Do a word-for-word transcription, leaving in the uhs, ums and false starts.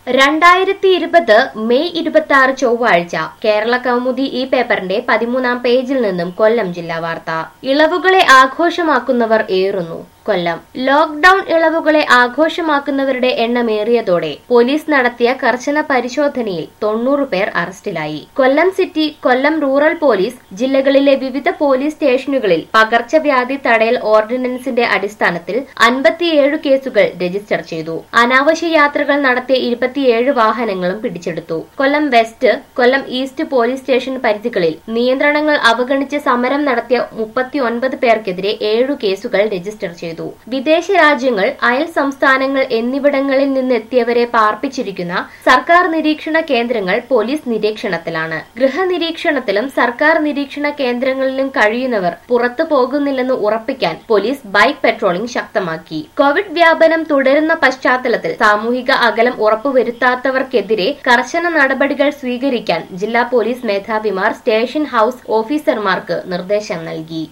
രണ്ടായിരത്തി ഇരുപത് മെയ് ഇരുപത്തി ആറ് ചൊവ്വാഴ്ച കേരള കൗമുദി ഈ പേപ്പറിന്റെ പതിമൂന്നാം പേജിൽ നിന്നും കൊല്ലം ജില്ലാ വാർത്ത. ഇളവുകളെ ആഘോഷമാക്കുന്നവർ ഏറുന്നു. കൊല്ലം. ലോക്ഡൌൺ ഇളവുകളെ ആഘോഷമാക്കുന്നവരുടെ എണ്ണമേറിയതോടെ പോലീസ് നടത്തിയ കർശന പരിശോധനയിൽ തൊണ്ണൂറ് പേർ അറസ്റ്റിലായി. Kollam city, Kollam rural police ജില്ലകളിലെ വിവിധ പോലീസ് സ്റ്റേഷനുകളിൽ പകർച്ചവ്യാധി തടയൽ ഓർഡിനൻസിന്റെ അടിസ്ഥാനത്തിൽ അൻപത്തിയേഴ് കേസുകൾ രജിസ്റ്റർ ചെയ്തു. അനാവശ്യ യാത്രകൾ നടത്തിയ ഇരുപത്തിയേഴ് വാഹനങ്ങളും പിടിച്ചെടുത്തു. Kollam west, Kollam east police station പരിധികളിൽ നിയന്ത്രണങ്ങൾ അവഗണിച്ച് സമരം നടത്തിയ മുപ്പത്തിയൊൻപത് പേർക്കെതിരെ ഏഴു കേസുകൾ രജിസ്റ്റർ ചെയ്തു. വിദേശ രാജ്യങ്ങൾ, അയൽ സംസ്ഥാനങ്ങൾ എന്നിവിടങ്ങളിൽ നിന്നെത്തിയവരെ പാർപ്പിച്ചിരിക്കുന്ന സർക്കാർ നിരീക്ഷണ കേന്ദ്രങ്ങൾ പോലീസ് നിരീക്ഷണത്തിലാണ്. ഗൃഹനിരീക്ഷണത്തിലും സർക്കാർ നിരീക്ഷണ കേന്ദ്രങ്ങളിലും കഴിയുന്നവർ പുറത്തു പോകുന്നില്ലെന്ന് ഉറപ്പിക്കാൻ പോലീസ് ബൈക്ക് പെട്രോളിംഗ് ശക്തമാക്കി. കോവിഡ് വ്യാപനം തുടരുന്ന പശ്ചാത്തലത്തിൽ സാമൂഹിക അകലം ഉറപ്പുവരുത്താത്തവർക്കെതിരെ കർശന നടപടികൾ സ്വീകരിക്കാൻ ജില്ലാ പോലീസ് മേധാവിമാർ സ്റ്റേഷൻ ഹൌസ് ഓഫീസർമാർക്ക് നിർദ്ദേശം നൽകി.